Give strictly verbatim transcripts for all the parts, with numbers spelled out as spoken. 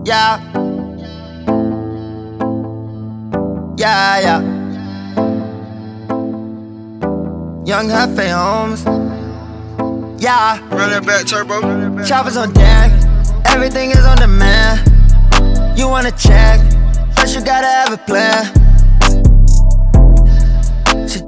Yeah. Yeah, yeah. Young Hefe Holmes. Yeah. Run that back, turbo. Choppers on deck. Everything is on demand. You wanna check? First you gotta have a plan. She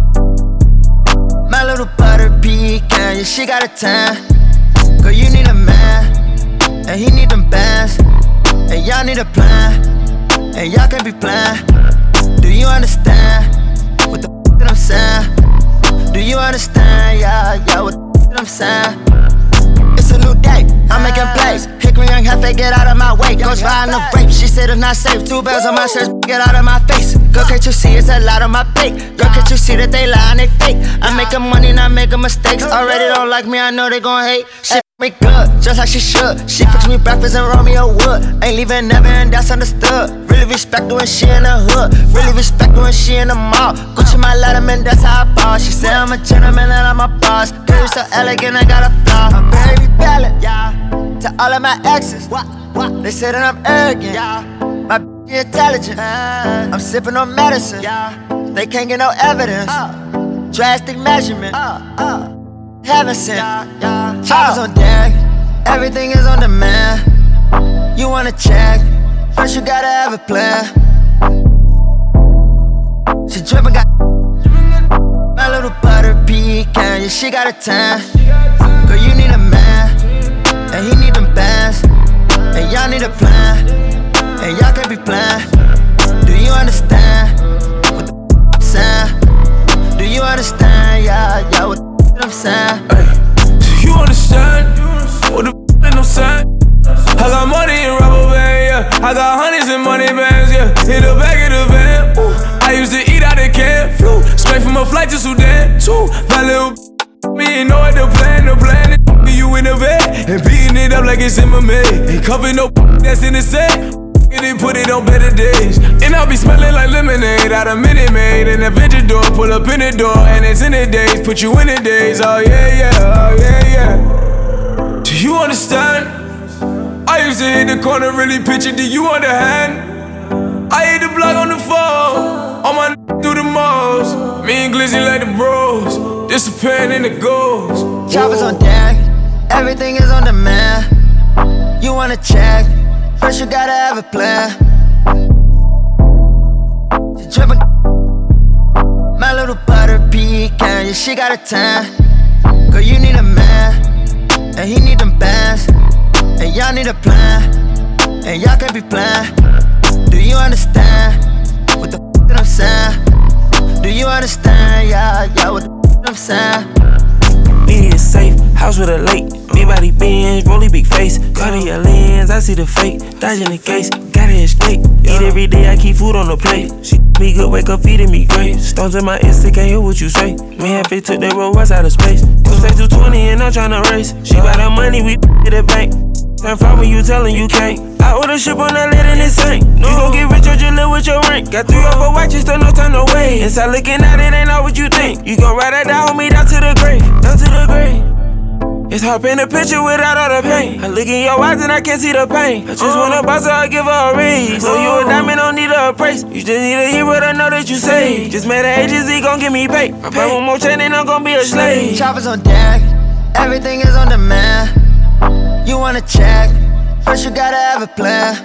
my little butter pecan. Yeah, she got a tan. Girl, you need a man, and he need them bands, and y'all need a plan, and y'all can't be playing. Do you understand what the f that I'm saying? Do you understand, yeah, yeah, what the f that I'm saying? It's a new day, I'm making plays. Hickory Young Hefe, get out of my way. Ghost riding the rape, she said it's not safe. Two bells on my shirt, get out of my face. Girl, can't you see it's a lot on my plate? Girl, can't you see that they lie and they fake? I'm making money, not making mistakes. Already don't like me, I know they gon' hate. Shit me good, just like she should. She fix me breakfast and Romeo wood. Ain't leaving never, and that's understood. Really respect her when she in the hood. Really respect her when she in the mall. Gucci my letterman, that's how I ball. She said I'm a gentleman and I'm a boss. Girl, you so elegant, I got a flaw. I'm very rebellion, yeah. To all of my exes, what, what? They say that I'm arrogant, yeah. My b***h intelligent, uh, I'm sipping on medicine, yeah. They can't get no evidence, uh, drastic measurement, uh, uh. Heaven sent, yeah, yeah. Choppers on deck, everything is on demand. You wanna check? First you gotta have a plan. She drippin', got my little butter pecan. Yeah, she got a tan. Girl, you need a man, and he need them bands, and y'all need a plan, and y'all can't be playing. Do you understand what the f I'm saying? Do you understand, yeah, yeah, what the I'm saying? Ay, do you understand what the f ain't no sign? I got money in rubber band, yeah. I got hundreds in money bands, yeah. In the back of the van, ooh. I used to eat out of can, flew straight from a flight to Sudan. Too, my little me ain't know what the plan, the plan is you in the bed and beating it up like it's M M A. Ain't covered no that's in the set. They put it on better days. And I'll be smelling like lemonade out of Minute Maid. And the Venture door, pull up in the door, and it's in the days, put you in the days. Oh yeah, yeah, oh yeah, yeah. Do you understand? I used to hit the corner, really pitch it. Do you understand? I hit the block on the phone, all my n- through the malls. Me and Glizzy like the bros, disappearing in the ghosts. Choppers on deck, everything is on demand. You wanna check? First you gotta have a plan. She drippin', my little butter pecan. Yeah, she got a tan. Girl, you need a man, and he need them bands, and y'all need a plan, and y'all can't be playing. Do you understand what the f that I'm saying? Do you understand, yeah, yeah, what the f that I'm saying? Media safe, house with a lake. Big body Benz, rolly big face. Cartier lens, I see the fake. Dodging the case, gotta escape. Eat every day, I keep food on the plate. She me good, wake up feeding me grapes. Stones in my Insta, can't hear what you say. Me and Faith took the road west out of space. Two say two twenty and I'm tryna race. She buy the money, we to the bank. Turn far when you tellin' you can't. I order ship on that lid and it sank. You gon' get rich or just live with your rank. Got three over watches, still no time to wait. Inside looking at it, ain't all what you think. You gon' ride that down with me down to the grave, down to the grave. It's hard paint a picture without all the pain. I look in your eyes and I can't see the pain. I just wanna boss her, I give her a raise. So you a diamond, don't need a appraise. You just need a hero to know that you saved. Just made an agency, gon' give me pay. I buy one more chain and I'm gon' be a slave. Choppers on deck, everything is on demand. You wanna check? First you gotta have a plan.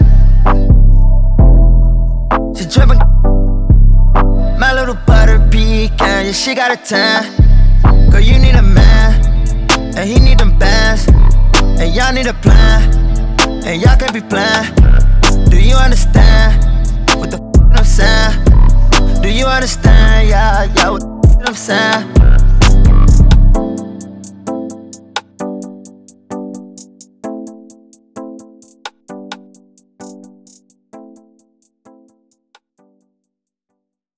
She drippin', my little butter pecan. Yeah, she got a tan. Girl, you need a man, and he need them bands, and y'all need a plan, and y'all can't be playing.